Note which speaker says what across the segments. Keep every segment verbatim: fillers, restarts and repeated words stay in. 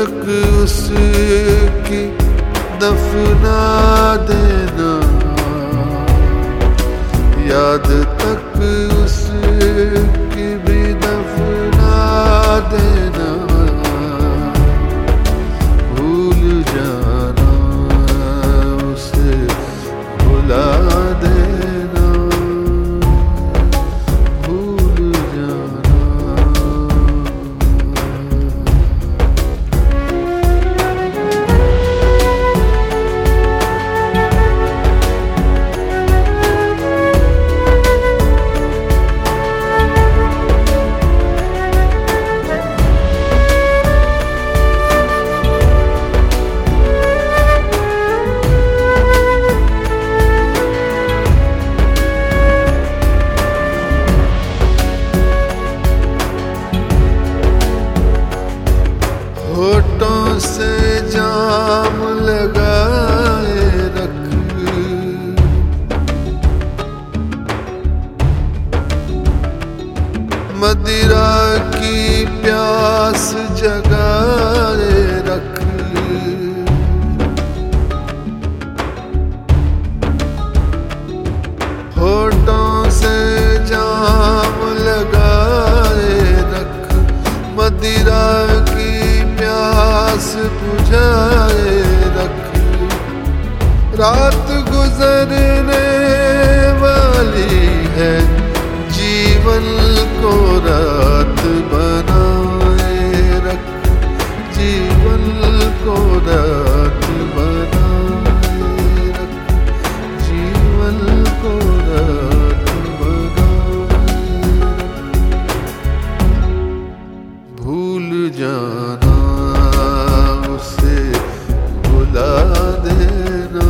Speaker 1: तक उसकी दफना देना, याद तक उसकी भी दफना देना, भूल जाना उसे भुला देना, भूल जाना। होठों से जाम लगाए रख, मदिरा की प्यास जगाए रख, होठों से जाम लगाए रख, मदिरा की प्यास बुझाए रख, रात गुजरने वाली है, जीवन को रात बनाए रख, जीवन को रात बनाए रख, जीवन को रात बनाए रख, भूल जाना उसे भुला देना,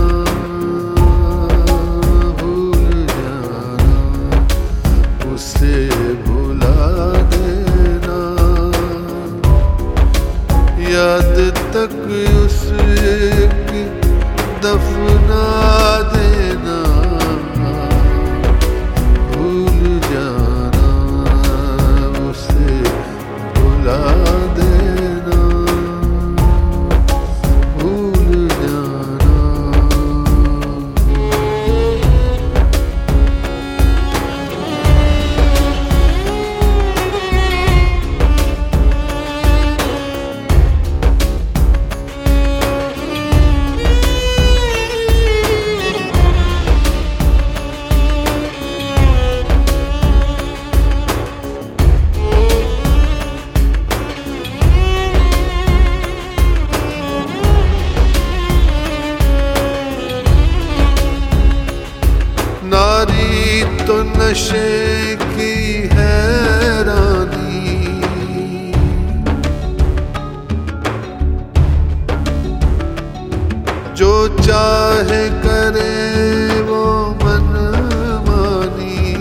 Speaker 1: भूल जाना उसे भुला देना, याद तक उसकी दफना देना, भूल जाना उसे भुला देना, भूल जाना। नारी तो नशे की है रानी, जो चाहे करे वो मनमानी,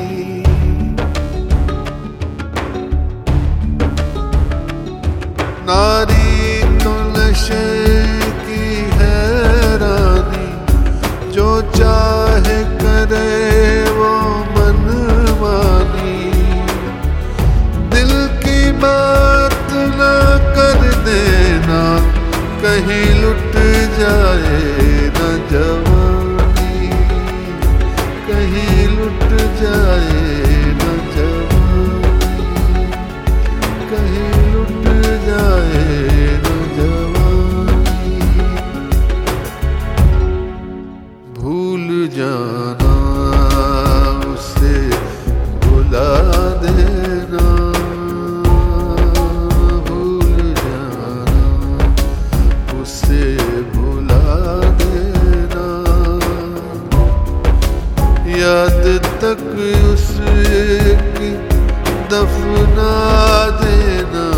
Speaker 1: नारी तो नशे की है रानी, जो चाहे करे वो मनमानी, दिल की बात न कर देना, कहीं लुट जाए न जवानी, कहीं लुट जाए न जवानी, कहीं लुट जाए न जवानी, भूल जाना उसे भुला देना, भूल जाना उसे भुला देना, याद तक उसकी दफना देना,